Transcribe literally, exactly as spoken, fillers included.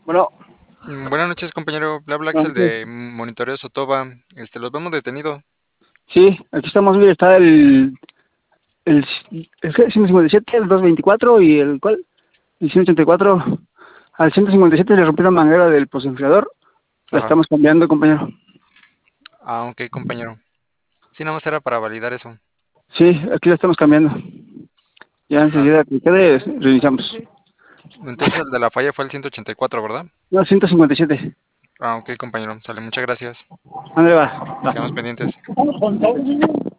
Bueno, Mm, Buenas noches, compañero. Le habla Axel entonces, de Monitoreo Sotoba. Este, los vemos detenido. sí, aquí estamos, mira, está el, el, el ciento cincuenta y siete, el doscientos veinticuatro y el, ¿cuál? El ciento ochenta y cuatro. Al ciento cincuenta y siete le rompió la manguera del postenfriador. La Ajá. estamos cambiando, compañero. Ah, ok, compañero. Sí, nada más era para validar eso. Sí, aquí la estamos cambiando. Ya Ah, enseguida que quede, reiniciamos. entonces el de la falla fue el ciento ochenta y cuatro, ¿verdad? No, ciento cincuenta y siete. Ah, ok, compañero. Sale, muchas gracias. ¿Dónde va? Quedamos pendientes. Va.